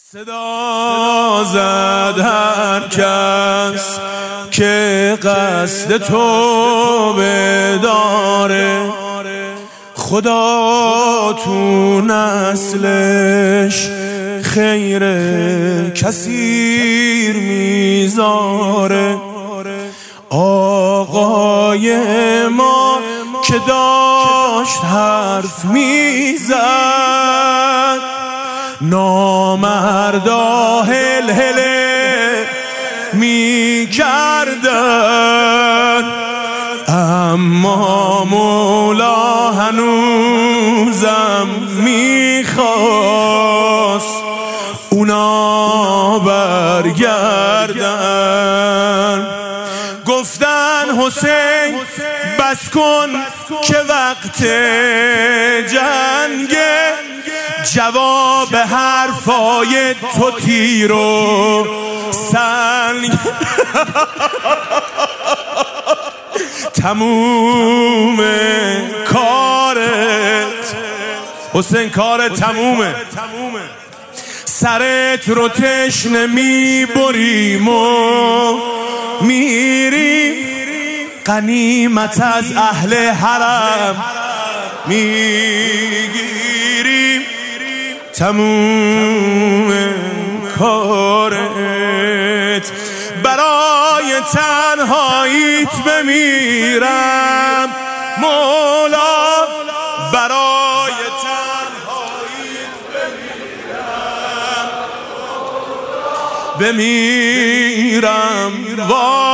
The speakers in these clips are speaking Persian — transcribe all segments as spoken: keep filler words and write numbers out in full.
صدا زد هر کس که قصد توبه داره، خدا تو نسلش خیر کثیر میذاره. آقای ما که داشت حرف میزد، نامردا هل هله می کردن، اما مولا هنوزم میخواست اونا برگردن. گفتن حسین بس کن که وقت جنگه، جواب حرفای تو تیر و سنگ تموم کارت حسین، کارت تمومه. سرت رو تشنه میبریم و میریم، غنیمت از اهل حرم میگیریم، تموم کارت. برای تنهاییت بمیرم مولا، برای تنهاییت بمیرم، بمیرم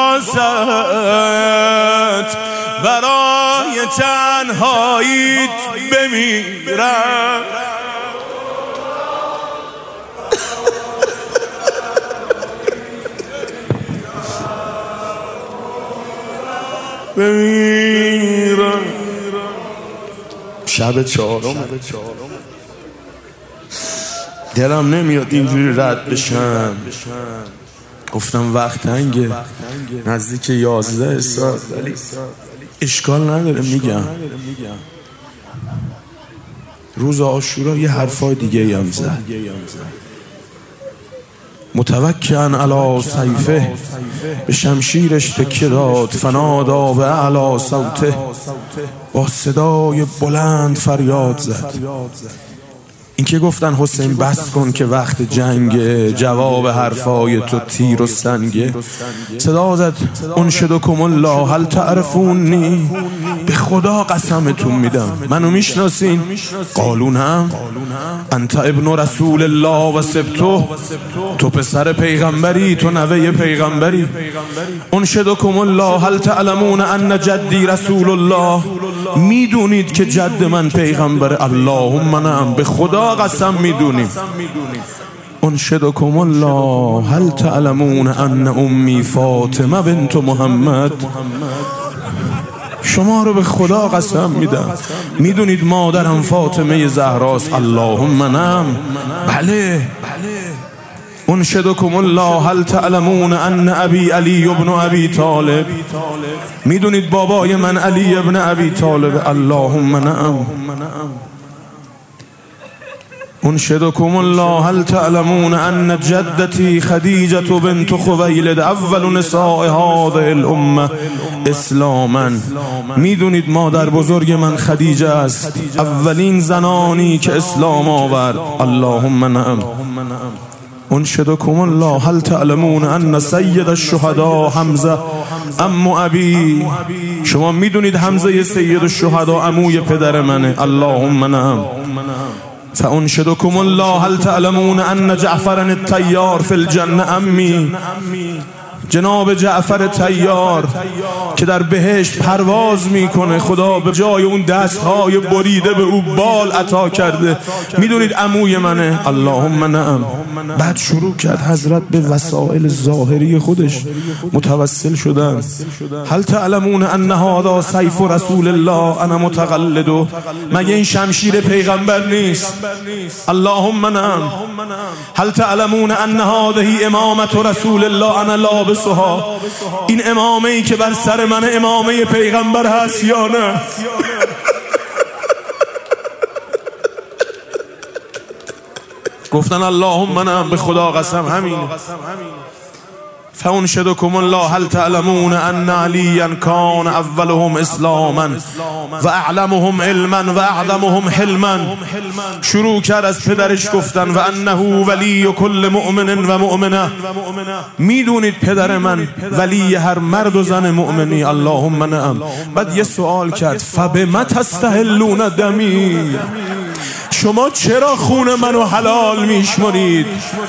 واسط، برای تنهاییت بمیرم. بمیرم. شب چهارم دلم نمیاد اینجوری رد بشم. گفتم وقت تنگه، نزدیک یازده ساعت، ولی اشکال نداره میگم. روز عاشورا یه حرفای دیگه هم زد. متوکئن علی سیفه، به شمشیرش تکیه داد، فنادا به اعلی صوته، با صدای بلند فریاد زد. این که گفتن حسین بس کن که وقت جنگه، جواب حرفای تو تیر و سنگه. صدا زد انشدکم الله هل تعرفونی، به خدا قسمتون میدم منو میشناسین؟ قالون هم انت ابن رسول الله و سبتو، تو پسر پیغمبری، تو نوه پیغمبری. انشدکم الله هل تعلمون ان جدی رسول الله، میدونید که جد من پیغمبر؟ اللهم نعم، به خدا قسم میدونیم. انشدکم الله هل تعلمون ان امی فاطمه بنت محمد، شما رو به خدا قسم میدم میدونید مادرم فاطمه زهراست؟ اللهم نعم، بله. انشدکم الله هل تعلمون ان ابی علی ابن ابی طالب، میدونید بابای من علی ابن ابی طالب؟ اللهم نعم. انشدکم الله هل تعلمون ان جدتی خدیجة بنت خویلد اول نساء هذه الامه اسلاما، میدونید مادر بزرگ من خدیجه است اولین زنانی که اسلام آورد؟ اللهم نعم. انشدکم الله هل تعلمون ان سید الشهداء حمزه عم ابی، شما میدونید حمزه سید الشهداء عموی پدر منه؟ اللهم نعم. فانشدکم الله هل تعلمون ان جعفر الطیار فی الجنه امی، جناب جعفر طیار که در بهشت پرواز میکنه، خدا به جای اون دستهای بریده به او بال عطا کرده، میدونید عموی منه؟ اللهم نعم. بعد شروع کرد حضرت به وسائل ظاهری خودش متوسل شدن. هل تعلمون ان هذا سیف رسول الله انا متقلده، مگه این شمشیر پیغمبر نیست؟ اللهم نعم. هل تعلمون ان هذه امامه رسول الله انا لابسها، این امامه ای که بر سر من امامه پیغمبر هست یا نه؟ گفتن اللهم نعم، به خدا قسم همین. فانشدکم الله هل تعلمون ان علیا کان اولهم اسلاما و اعلمهم علما و اعظمهم حلما. شروع کرد از پدرش گفتن و انه ولی کل مؤمن و مؤمنه. میدونید پدر من ولی هر مرد و زن مؤمنی. اللهم نعم. بعد یه سوال کرد فبما تستحلون دمی، شما چرا خون منو حلال میشمرید؟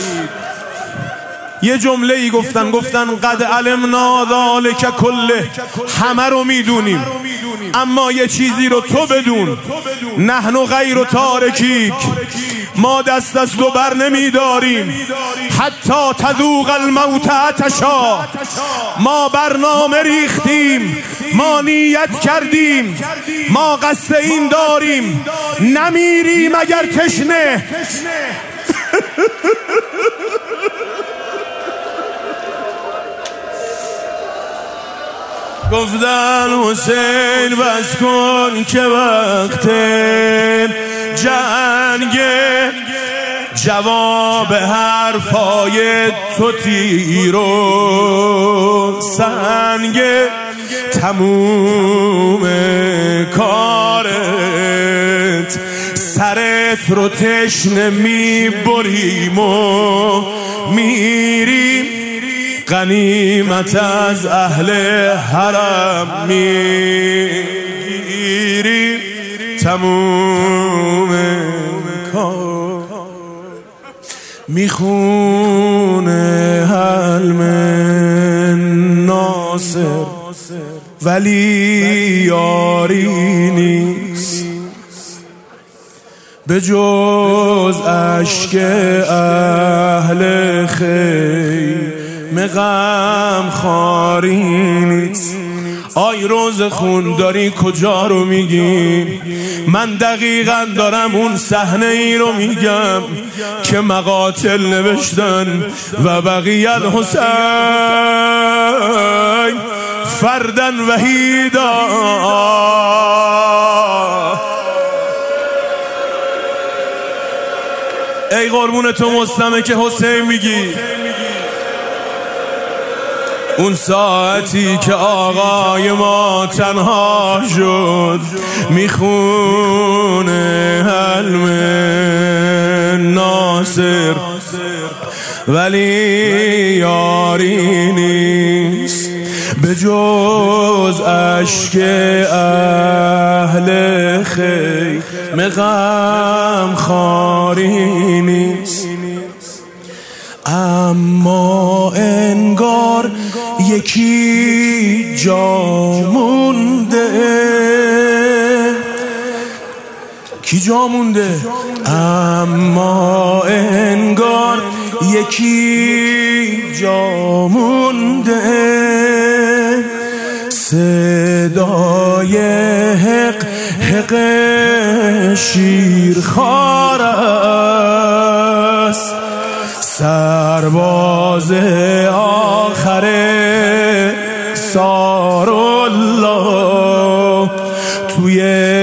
یه جمله ای گفتن گفتن قد علمنا ذالک کله، همه رو میدونیم اما یه چیزی رو تو بدون، نحن غیر تارکیک، ما دست از تو بر نمیداریم، حتی تذوق الموت عطشا، ما برنامه ریختیم، ما نیت کردیم، ما قصد این داریم نمیریم اگر تشنه. گفتن حسین بس کن که وقت جنگ، جواب حرفای تو تیر و سنگ، تموم کارت سرت رو تشنه میبریم و میریم، غنیمت از اهل حرم میگیریم، تموم کار میخونه حلم ناصر ولی یاری نیست به جز اشک اهل خیر غم خاری نیست. آی روز خون داری کجا رو میگی؟ من دقیقا دارم اون صحنه ای رو میگم که مقاتل نوشتن و بقیه الحسین فردن وحیدا. ای قربون تو مسلمه که حسین میگی اون ساعتی که آقای ما تنها شد میخونه حلم ناصر ولی یاری نیست به جز اشک اهل خیم غم خاری نیست. اما انگار یکی جا مونده، کی جا مونده؟ اما انگار یکی جا مونده، صدای حق حق شیرخوار است، سرباز آخر سارالله توی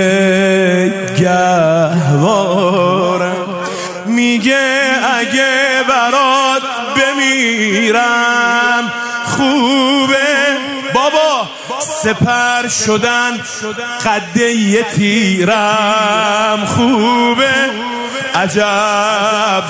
گهوارم، میگه اگه برات بمیرم خوبه بابا، سپر شدن قد یه تیرم خوبه، عجب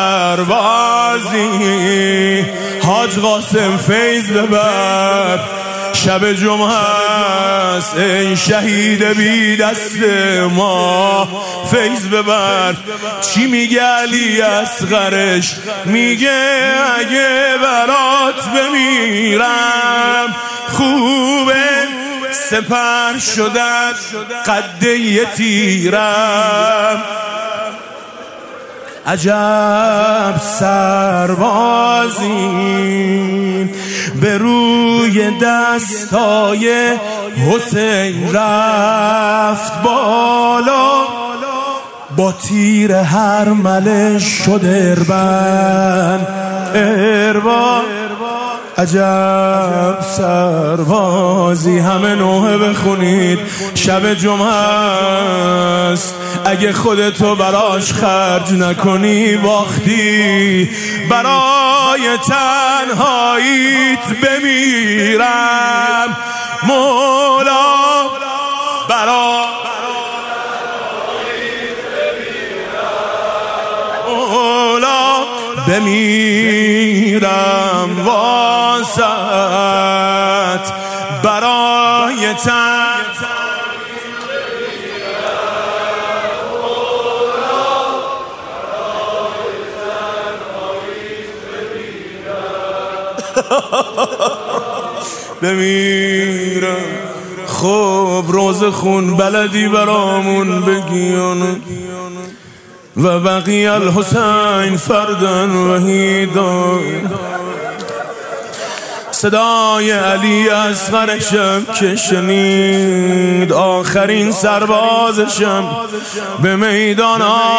سربازی. حاج قاسم فیض ببر، شب جمعه است ای شهید بی دست ما، فیض ببر. چی میگه علی اصغرش؟ میگه اگه برات بمیرم خوبه، سپر شدن قد یه تیرم، عجب سربازی. به روی دستای حسین رفت بالا، با تیر هرمله شد اربن اربا، عجب سربازی. همه نوحه بخونید، شب جمعه است، اگه خودتو براش خرج نکنی باختی. برای تنهاییت بمیرم مولا، برای مولا بمیرم واسط، برای تن بمیرم. خب روز خون بلدی برامون بگیان و بقی الحسین فردن وحیدا. صدای علی اصغرشم که شنید، آخرین سربازشم به میدان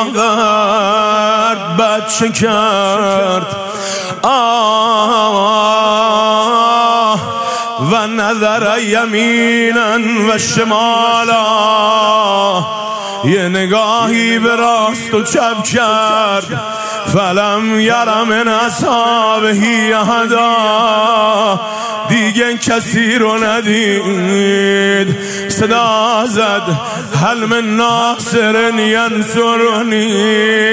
آورد، بد چه کرد آه و نظر یمینا و شمالا. یه نگاهی به راست و چپ کرد، فلم یرم من اصحابهی احدا، دیگه کسی رو ندید. صدا زد هل من ناصر ینصرنی،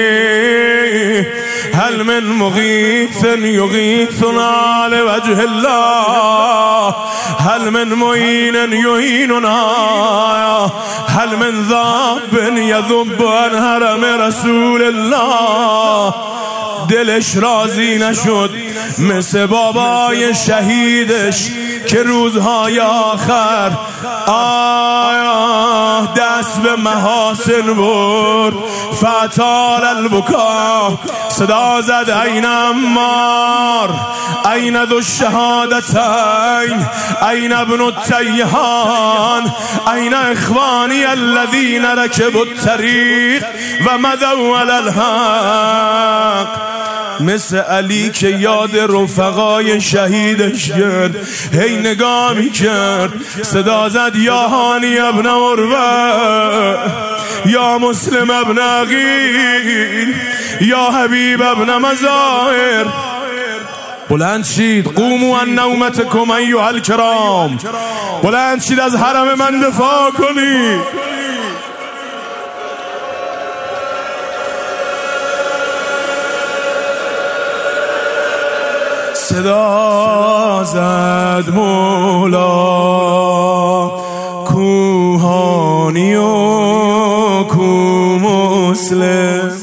هل من مغیث یغیثنا لوجه الله، هل من معین یعیننا، هل من ذاب یذب عن حرم رسول الله. دلش راضی نشد مثل بابای شهیدش که روزهای آخر آه دست به محاسن برد. فتال البکا، صدا زد این عمار، این ذو الشهادتین، این ابن التیهان، این اخوانی الذین رکبوا الطریق و مضوا علی الحق. مثل علی که یاد رفقای شهیدش کرد، هی نگاه می کرد. صدا زد یا هانی ابن عروه، یا مسلم ابن عقیل، یا حبیب ابن مظاهر. بلند شید، قوموا عن نومتکم ایها الکرام، بلند شید از حرم من دفاع کنید. صدا زد مولا، کوهانی و کو مسلم،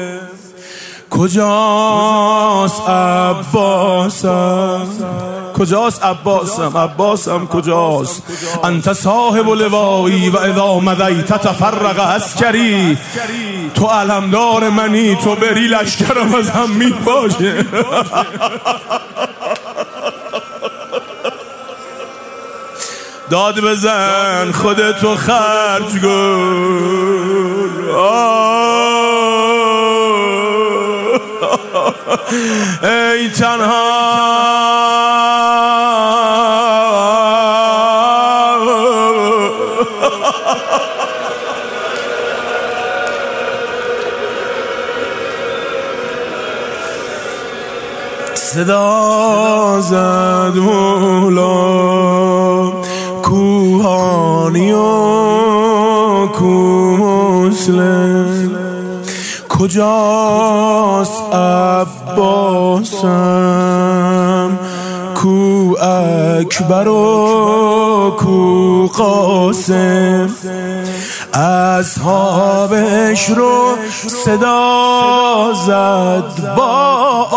کجاست عباسم، کجاست عباسم، عباسم کجاست؟ انت صاحب لوایی و اذا مضیت تفرق عسکری. تو علمدار منی، تو بری لشکرم از هم می باشه. داد بزن خودتو خرج کن. ای تنها صدا زد مولا، کوهانی و کو مسلم، کجاست عباسم، کو اکبر و کو قاسم. اصحابش رو صدا زد با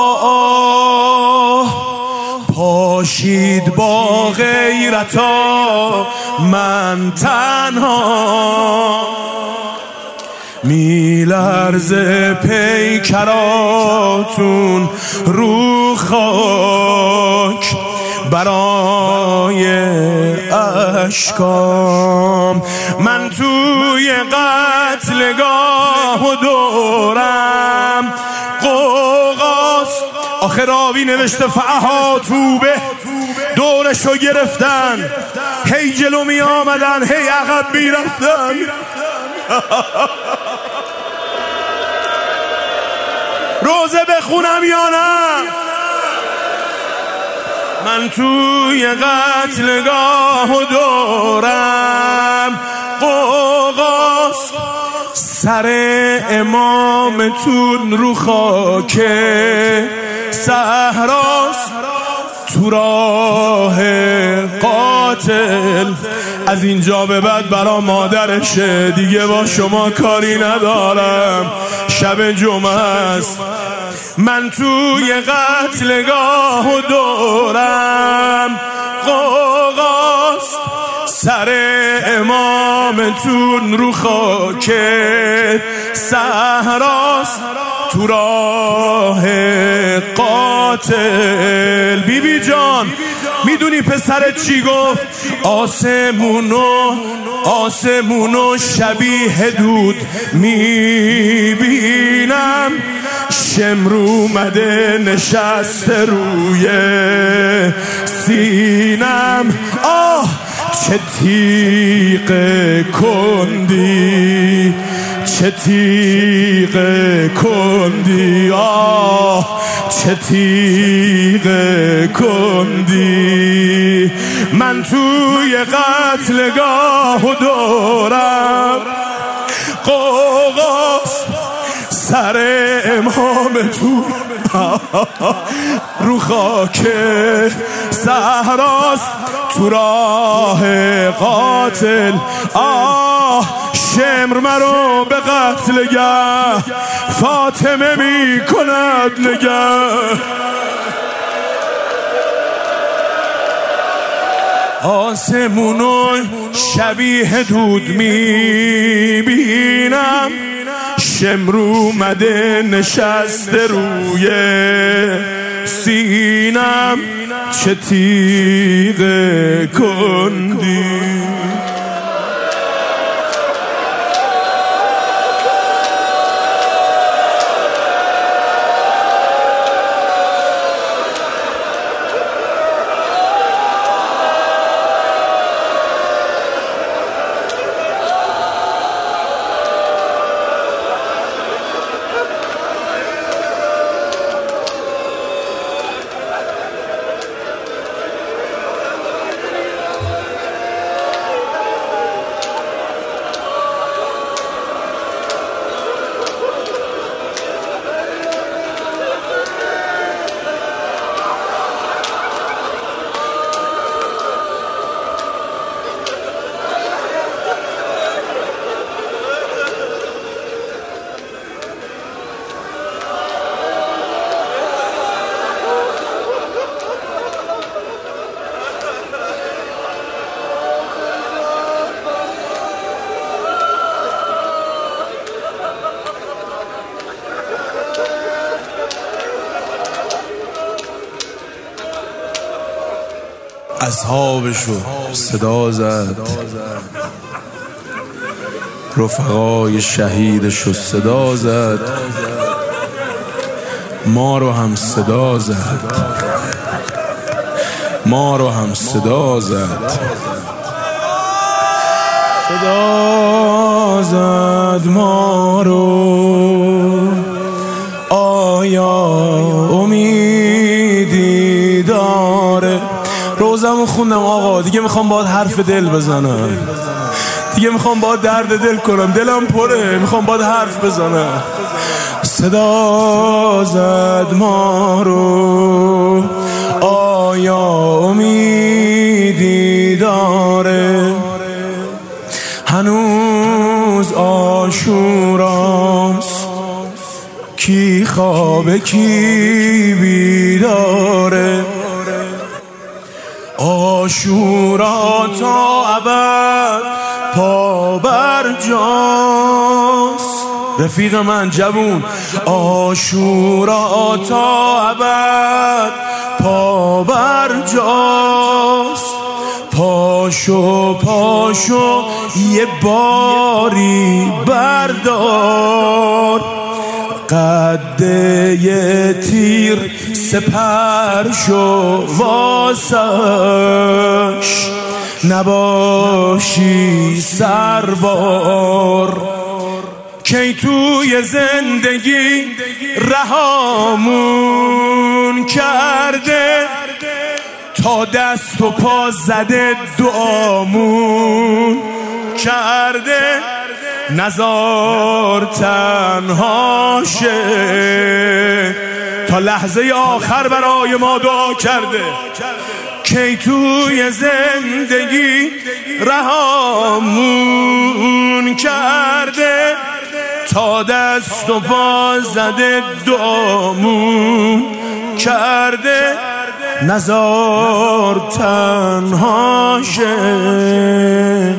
پاشید با غیرتا، من تنها میلرزه پیکراتون رو خاک برای اشکام. من توی قتلگاه و دورم قوقاست. آخر راوی نوشته فاحاطوا به دورشو گرفتن، هی جلو می آمدن هی عقب می رفتن. روزه بخونم یا نه؟ من توی قتلگاه و دورم قوقاست، سر امامتون رو خاک صحراست، تو راه قاتل. از اینجا به بعد برا مادرشه، دیگه با شما کاری ندارم، شب جمعه است. من توی قتلگاه و دورم قوقاست، سر امامتون رو خاک صحراست، تو راه قاتل. بی بی جان میدونی پسرت چی گفت؟ آسمونو آسمونو شبیه دود میبینم، شمر اومده نشسته روی سینم. آه چه تیغ کندی، چه تیغ کندی، آه چه تیغ کندی. من توی قتلگاه و دورم قوقاست، سر امامتون رو خاک صحراست، تو راه قاتل. آه شمر مرو به قتلگاه، فاطمه می کند نگه. آسمونو شبیه دود می بینم، شمر اومده نشسته روی سینم، چه تیغ کندی. اصحابشو صدا زد، رفقای شهیدشو صدا زد، ما رو هم صدا زد، ما رو هم صدا زد، صدا زد ما رو. آیا امیدی داره؟ روزمو خوندم آقا، دیگه میخوام باید حرف دل بزنم، دیگه میخوام باید درد دل کنم، دلم پره، میخوام باید حرف بزنم. صدا زد ما رو، آیا امیدی داره؟ هنوز آشوراست، کی خوابه کی بیداره؟ آشورا تا ابد پا بر جاست، رفیق من جوون. آشورا تا ابد پا بر جاست، پاشو پاشو یه باری بردار، قد یه تیر سپر شو واسش نباشی سربار کی توی زندگی رهامون کرده تا دست و پا زده دعامون کرده نزار تنها شه تا لحظه آخر برای ما دعا کرده کی توی زندگی رهامون کرده تا دست و پا زده دعامون کرده نزار تنها شه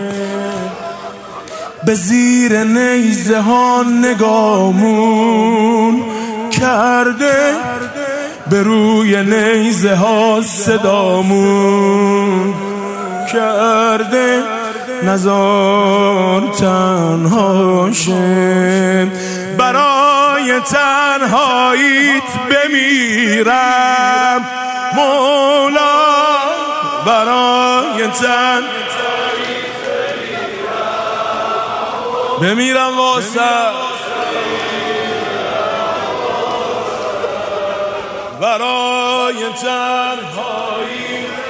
به زیر نیزه ها نگامون کرده به روی نیزه ها صدامون کرده نزار تنها شه برای تنهاییت بمیرم مولا برای تن بمیرم واسه برای تنهاییت